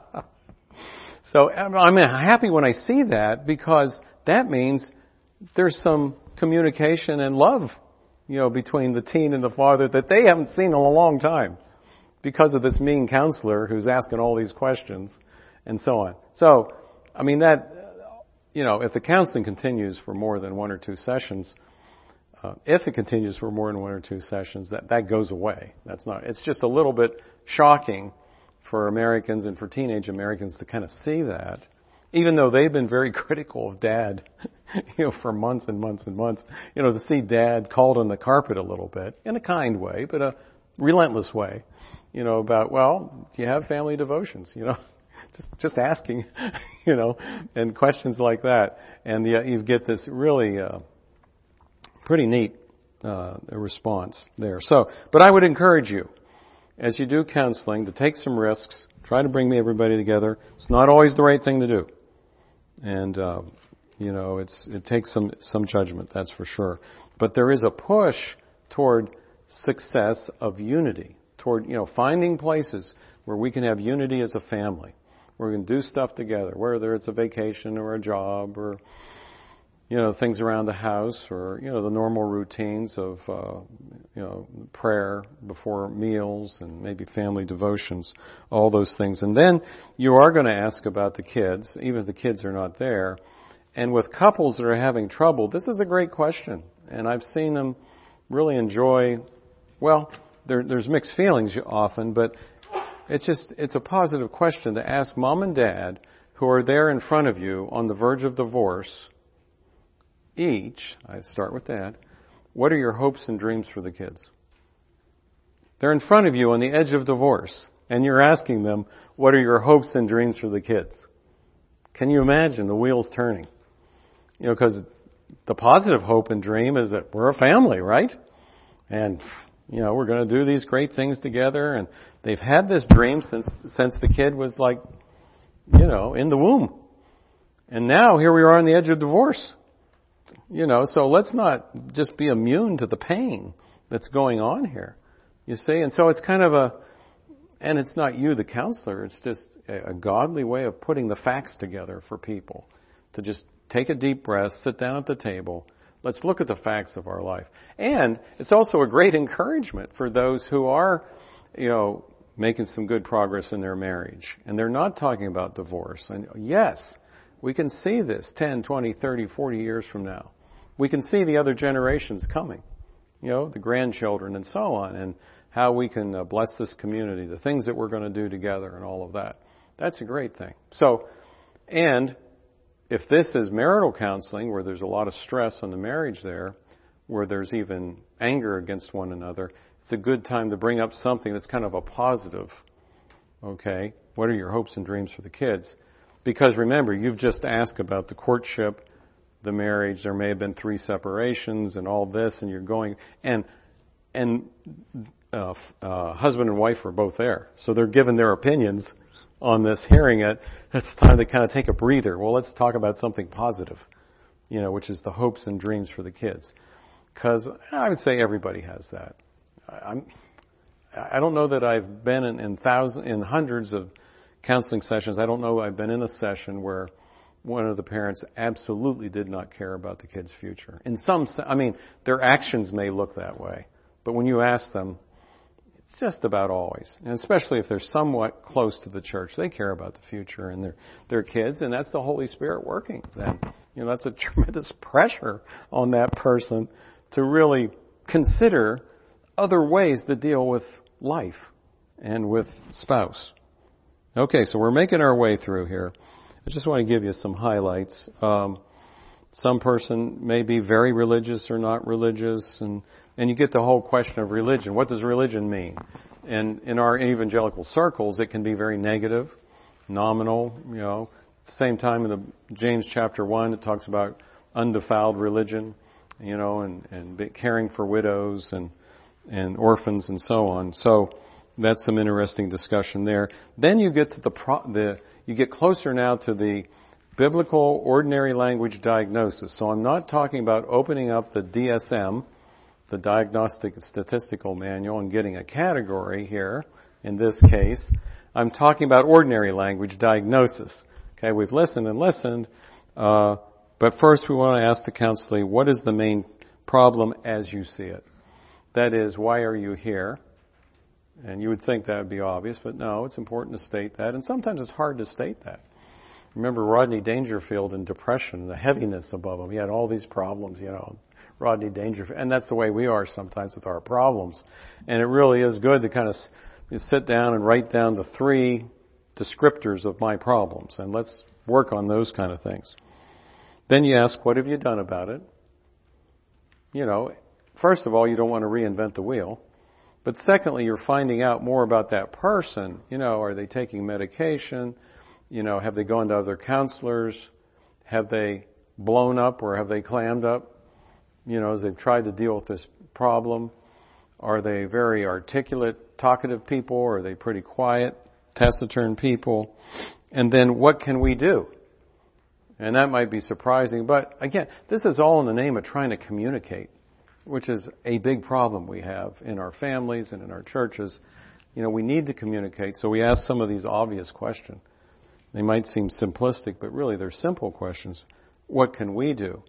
So I'm happy when I see that, because that means there's some communication and love, between the teen and the father that they haven't seen in a long time because of this mean counselor who's asking all these questions and so on. So, if the counseling continues for more than one or two sessions, that goes away. It's just a little bit shocking for Americans and for teenage Americans to kind of see that, even though they've been very critical of dad, for months and months and months, to see dad called on the carpet a little bit, in a kind way, but a relentless way, about, well, do you have family devotions, just asking, and questions like that. And you get this really, pretty neat, response there. So, but I would encourage you, as you do counseling, to take some risks, try to bring everybody together. It's not always the right thing to do. And, it takes some judgment, that's for sure. But there is a push toward success of unity, toward, finding places where we can have unity as a family, where we can do stuff together, whether it's a vacation or a job or, things around the house or, the normal routines of, prayer before meals and maybe family devotions, all those things. And then you are going to ask about the kids, even if the kids are not there. And with couples that are having trouble, this is a great question. And I've seen them really enjoy, well, there's mixed feelings often, but it's a positive question to ask mom and dad who are there in front of you on the verge of divorce. I start with dad, what are your hopes and dreams for the kids? They're in front of you on the edge of divorce, and you're asking them, what are your hopes and dreams for the kids? Can you imagine the wheels turning? Because the positive hope and dream is that we're a family, right? And, we're going to do these great things together, and they've had this dream since the kid was like, in the womb. And now here we are on the edge of divorce. So let's not just be immune to the pain that's going on here. You see? And so it's kind of and it's not you, the counselor, it's just a godly way of putting the facts together for people to just take a deep breath, sit down at the table. Let's look at the facts of our life. And it's also a great encouragement for those who are, making some good progress in their marriage. And they're not talking about divorce. And yes, we can see this 10, 20, 30, 40 years from now. We can see the other generations coming, the grandchildren and so on, and how we can bless this community, the things that we're going to do together and all of that. That's a great thing. So, and if this is marital counseling, where there's a lot of stress on the marriage there, where there's even anger against one another, it's a good time to bring up something that's kind of a positive. Okay? What are your hopes and dreams for the kids? Because remember, you've just asked about the courtship, the marriage. There may have been 3 separations and all this, and you're going, and husband and wife are both there. So they're giving their opinions on this, hearing it. It's time to kind of take a breather. Well, let's talk about something positive, which is the hopes and dreams for the kids. Because I would say everybody has that. I don't know that I've been in hundreds of counseling sessions. I don't know I've been in a session where one of the parents absolutely did not care about the kid's future. In some, their actions may look that way, but when you ask them, it's just about always. And especially if they're somewhat close to the church, they care about the future and their kids, and that's the Holy Spirit working then. That's a tremendous pressure on that person to really consider other ways to deal with life and with spouse. Okay, so we're making our way through here. I just want to give you some highlights. Some person may be very religious or not religious, and you get the whole question of religion. What does religion mean? And in our evangelical circles, it can be very negative, nominal. At the same time, in the James chapter 1, it talks about undefiled religion, and caring for widows and orphans and so on. So that's some interesting discussion there. Then you get to you get closer now to the biblical ordinary language diagnosis. So I'm not talking about opening up the DSM, the Diagnostic and Statistical Manual, and getting a category here. In this case, I'm talking about ordinary language diagnosis. Okay, we've listened and listened, but first we want to ask the counselee, what is the main problem as you see it? That is, why are you here? And you would think that would be obvious, but no, it's important to state that. And sometimes it's hard to state that. Remember Rodney Dangerfield in depression, the heaviness above him. He had all these problems, Rodney Dangerfield. And that's the way we are sometimes with our problems. And it really is good to kind of sit down and write down the 3 descriptors of my problems. And let's work on those kind of things. Then you ask, what have you done about it? First of all, you don't want to reinvent the wheel. But secondly, you're finding out more about that person. Are they taking medication? Have they gone to other counselors? Have they blown up or have they clammed up? As they've tried to deal with this problem. Are they very articulate, talkative people? Or are they pretty quiet, taciturn people? And then what can we do? And that might be surprising. But again, this is all in the name of trying to communicate, which is a big problem we have in our families and in our churches. We need to communicate, so we ask some of these obvious questions. They might seem simplistic, but really they're simple questions. What can we do?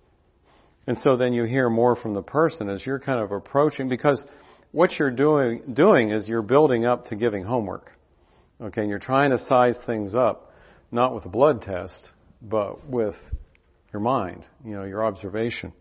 And so then you hear more from the person as you're kind of approaching, because what you're doing is you're building up to giving homework. Okay, and you're trying to size things up, not with a blood test, but with your mind, your observation.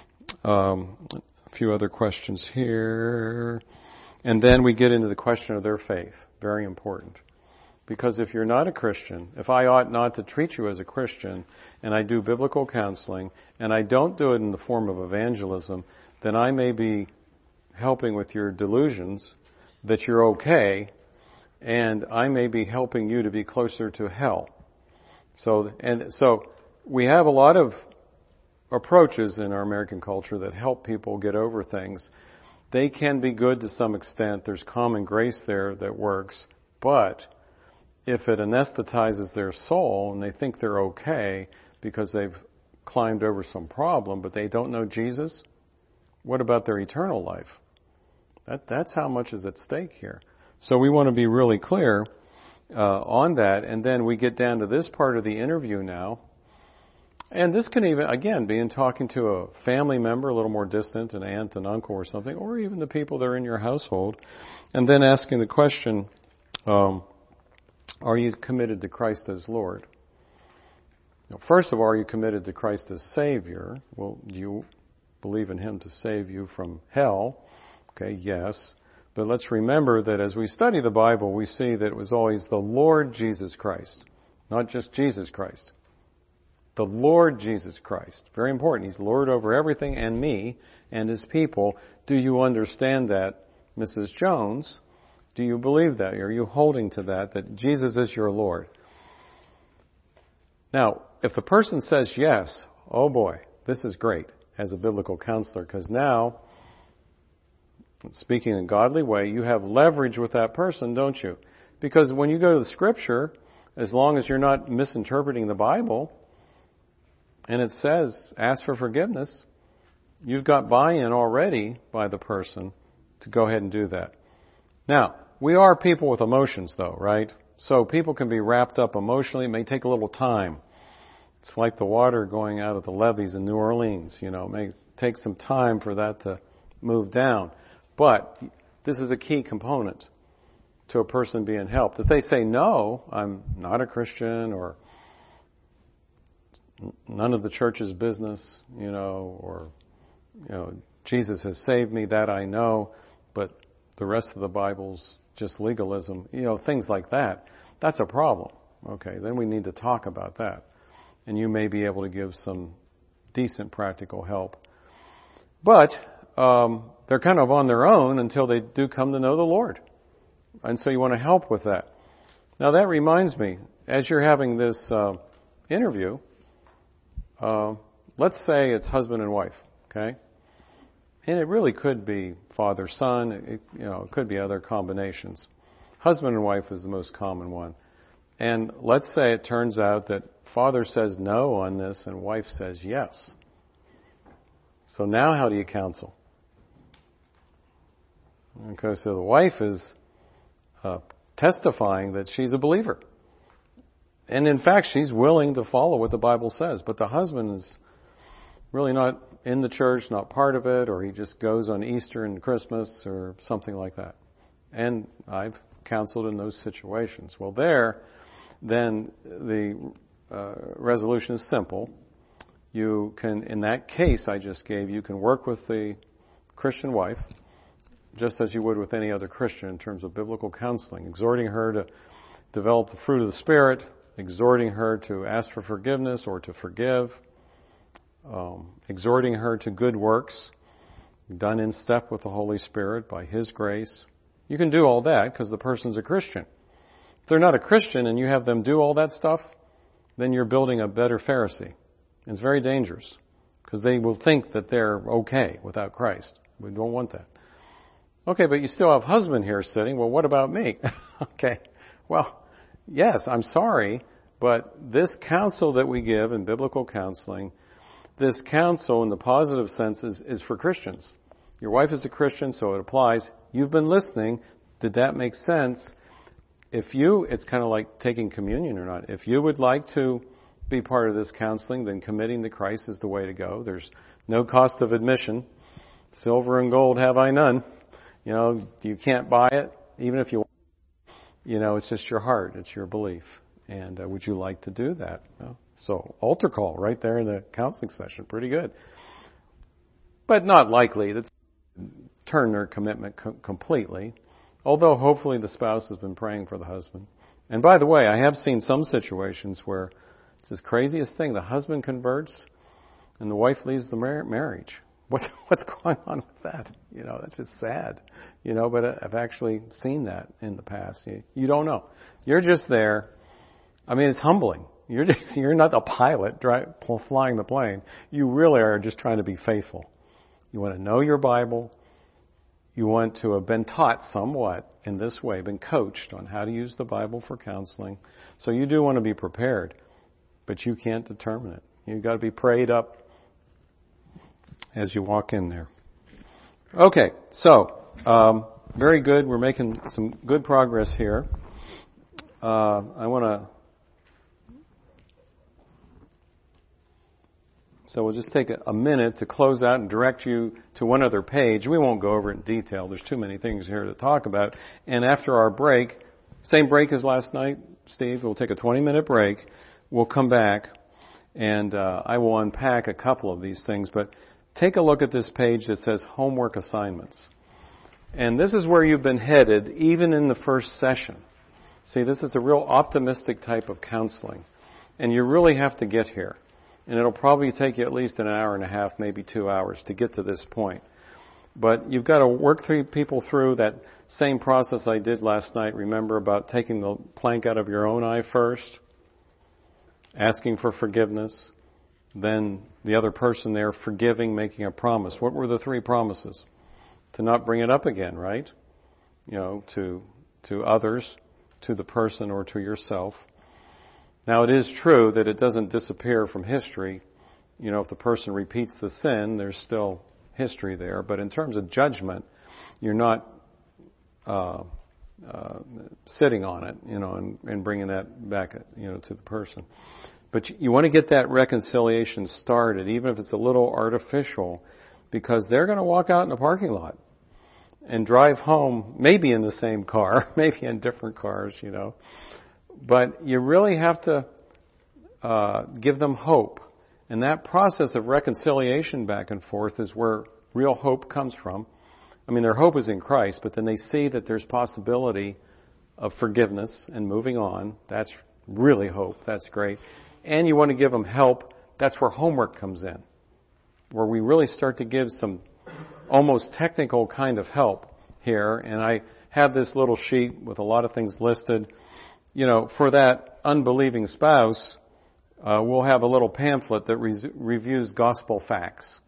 A few other questions here. And then we get into the question of their faith. Very important. Because if you're not a Christian, if I ought not to treat you as a Christian, and I do biblical counseling, and I don't do it in the form of evangelism, then I may be helping with your delusions that you're okay, and I may be helping you to be closer to hell. So we have a lot of approaches in our American culture that help people get over things. They can be good to some extent. There's common grace there that works. But if it anesthetizes their soul and they think they're okay because they've climbed over some problem, but they don't know Jesus, what about their eternal life? That's how much is at stake here. So we want to be really clear on that. And then we get down to this part of the interview now. And this can even, again, be in talking to a family member, a little more distant, an aunt, an uncle or something, or even the people that are in your household. And then asking the question, are you committed to Christ as Lord? Now, first of all, are you committed to Christ as Savior? Well, do you believe in Him to save you from hell? Okay, yes. But let's remember that as we study the Bible, we see that it was always the Lord Jesus Christ, not just Jesus Christ. The Lord Jesus Christ. Very important. He's Lord over everything and me and His people. Do you understand that, Mrs. Jones? Do you believe that? Are you holding to that Jesus is your Lord? Now, if the person says yes, oh boy, this is great as a biblical counselor, because now, speaking in a godly way, you have leverage with that person, don't you? Because when you go to the Scripture, as long as you're not misinterpreting the Bible, and it says, ask for forgiveness, you've got buy-in already by the person to go ahead and do that. Now, we are people with emotions, though, right? So people can be wrapped up emotionally. It may take a little time. It's like the water going out of the levees in New Orleans. It may take some time for that to move down. But this is a key component to a person being helped. If they say, no, I'm not a Christian, or none of the church's business, or Jesus has saved me, that I know, but the rest of the Bible's just legalism, things like that, that's a problem. Okay, then we need to talk about that. And you may be able to give some decent practical help. But they're kind of on their own until they do come to know the Lord. And so you want to help with that. Now that reminds me, as you're having this interview, let's say it's husband and wife, okay? And it really could be father-son. It could be other combinations. Husband and wife is the most common one. And let's say it turns out that father says no on this and wife says yes. So now how do you counsel? Okay, so the wife is testifying that she's a believer. And in fact, she's willing to follow what the Bible says. But the husband is really not in the church, not part of it, or he just goes on Easter and Christmas or something like that. And I've counseled in those situations. Well, then the resolution is simple. You can, in that case I just gave, you can work with the Christian wife, just as you would with any other Christian in terms of biblical counseling, exhorting her to develop the fruit of the Spirit, exhorting her to ask for forgiveness or to forgive, exhorting her to good works, done in step with the Holy Spirit by His grace. You can do all that because the person's a Christian. If they're not a Christian and you have them do all that stuff, then you're building a better Pharisee. And it's very dangerous because they will think that they're okay without Christ. We don't want that. Okay, but you still have husband here sitting. Well, what about me? Okay. Well, yes, I'm sorry, but this counsel that we give in biblical counseling, this counsel in the positive sense is for Christians. Your wife is a Christian, so it applies. You've been listening. Did that make sense? It's kind of like taking communion or not. If you would like to be part of this counseling, then committing to Christ is the way to go. There's no cost of admission. Silver and gold have I none. You can't buy it, even if you want. It's just your heart. It's your belief. And would you like to do that? So altar call right there in the counseling session. Pretty good. But not likely to turn their commitment completely. Although hopefully the spouse has been praying for the husband. And by the way, I have seen some situations where it's this craziest thing. The husband converts and the wife leaves the marriage. What's going on with that? That's just sad. But I've actually seen that in the past. You don't know. You're just there. I mean, it's humbling. You're not a pilot flying the plane. You really are just trying to be faithful. You want to know your Bible. You want to have been taught somewhat in this way, been coached on how to use the Bible for counseling. So you do want to be prepared, but you can't determine it. You've got to be prayed up as you walk in there. Okay, so very good. We're making some good progress here. So we'll just take a minute to close out and direct you to one other page. We won't go over it in detail. There's too many things here to talk about. And after our break, same break as last night, Steve, we'll take a 20-minute break. We'll come back and I will unpack a couple of these things. But take a look at this page that says homework assignments. And this is where you've been headed even in the first session. See, this is a real optimistic type of counseling. And you really have to get here. And it'll probably take you at least an hour and a half, maybe 2 hours to get to this point. But you've got to work people through that same process I did last night. Remember about taking the plank out of your own eye first, asking for forgiveness, then the other person there forgiving, making a promise. What were the 3 promises? To not bring it up again, right? To others, to the person, or to yourself. Now, it is true that it doesn't disappear from history. If the person repeats the sin, there's still history there. But in terms of judgment, you're not sitting on it, and bringing that back, to the person. But you want to get that reconciliation started, even if it's a little artificial, because they're going to walk out in the parking lot and drive home, maybe in the same car, maybe in different cars, But you really have to give them hope. And that process of reconciliation back and forth is where real hope comes from. I mean, their hope is in Christ, but then they see that there's possibility of forgiveness and moving on. That's really hope. That's great. And you want to give them help. That's where homework comes in, where we really start to give some almost technical kind of help here. And I have this little sheet with a lot of things listed. For that unbelieving spouse, we'll have a little pamphlet that reviews gospel facts.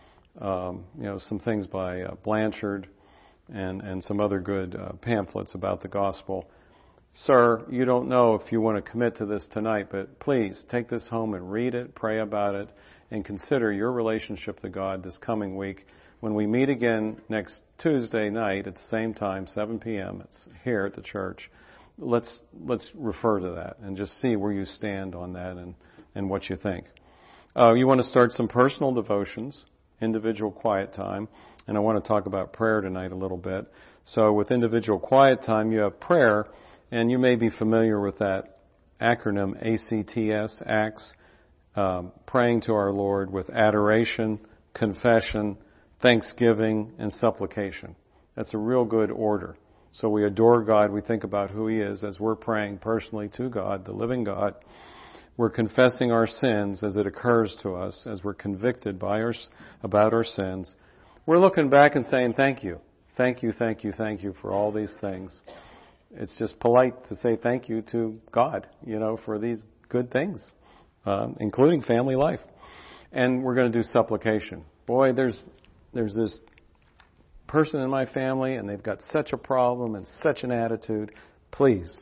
Some things by Blanchard and some other good pamphlets about the gospel. Sir, you don't know if you want to commit to this tonight, but please take this home and read it, pray about it, and consider your relationship to God this coming week. When we meet again next Tuesday night at the same time, 7 p.m., it's here at the church. Let's refer to that and just see where you stand on that and what you think. You want to start some personal devotions, individual quiet time, and I want to talk about prayer tonight a little bit. So with individual quiet time, you have prayer, and you may be familiar with that acronym ACTS, ACTS, praying to our Lord with adoration, confession, thanksgiving, and supplication. That's a real good order. So we adore God. We think about who He is as we're praying personally to God, the living God. We're confessing our sins as it occurs to us, as we're convicted about our sins. We're looking back and saying, thank you. Thank you, thank you, thank you for all these things. It's just polite to say thank you to God, for these good things, including family life. And we're going to do supplication. Boy, there's this person in my family, and they've got such a problem and such an attitude. Please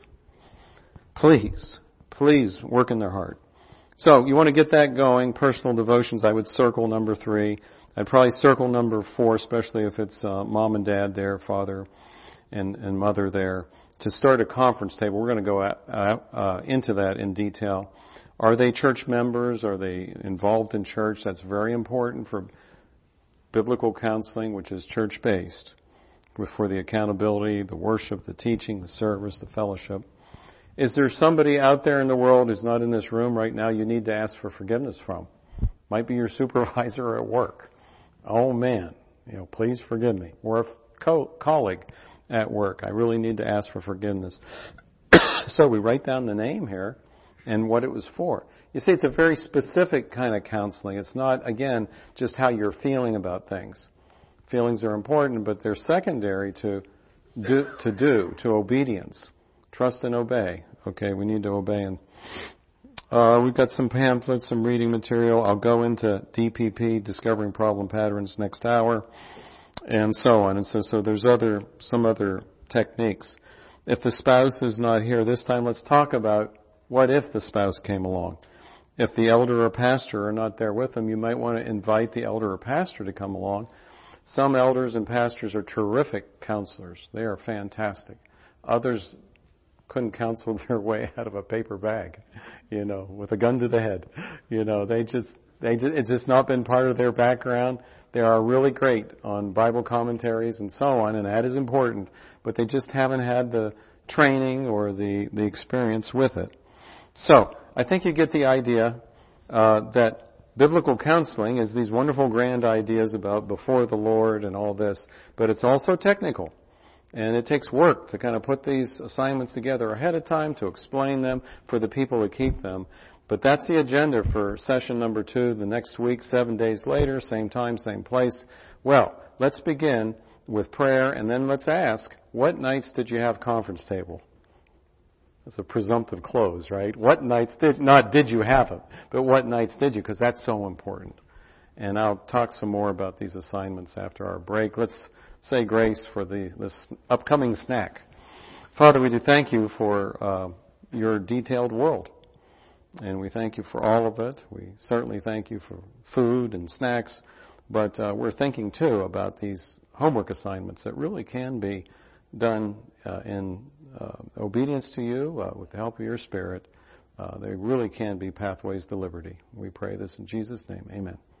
work in their heart. So you want to get that going. Personal devotions, I would circle number 3. I'd probably circle number 4, especially if it's mom and dad there, father and mother there. To start a conference table, we're going to go into that in detail. Are they church members? Are they involved in church? That's very important for biblical counseling, which is church-based, for the accountability, the worship, the teaching, the service, the fellowship. Is there somebody out there in the world who's not in this room right now you need to ask for forgiveness from? Might be your supervisor at work. Oh man, please forgive me. Or a colleague at work. I really need to ask for forgiveness. So we write down the name here and what it was for. You see, it's a very specific kind of counseling. It's not, again, just how you're feeling about things. Feelings are important, but they're secondary to obedience. Trust and obey. Okay, we need to obey. And we've got some pamphlets, some reading material. I'll go into DPP, Discovering Problem Patterns, next hour, and so on. And so there's some other techniques. If the spouse is not here this time, let's talk about what if the spouse came along. If the elder or pastor are not there with them, you might want to invite the elder or pastor to come along. Some elders and pastors are terrific counselors. They are fantastic. Others couldn't counsel their way out of a paper bag, with a gun to the head. It's just not been part of their background. They are really great on Bible commentaries and so on, and that is important, but they just haven't had the training or the experience with it. So, I think you get the idea that biblical counseling is these wonderful grand ideas about before the Lord and all this, but it's also technical. And it takes work to kind of put these assignments together ahead of time, to explain them for the people to keep them. But that's the agenda for session number 2, the next week, 7 days later, same time, same place. Well, let's begin with prayer, and then let's ask, what nights did you have conference table? It's a presumptive close, right? What nights did you have it, but what nights did you? Because that's so important. And I'll talk some more about these assignments after our break. Let's say grace for this upcoming snack. Father, we do thank you for your detailed world. And we thank you for all of it. We certainly thank you for food and snacks. But we're thinking, too, about these homework assignments that really can be done in obedience to you, with the help of your Spirit. They really can be pathways to liberty. We pray this in Jesus' name. Amen.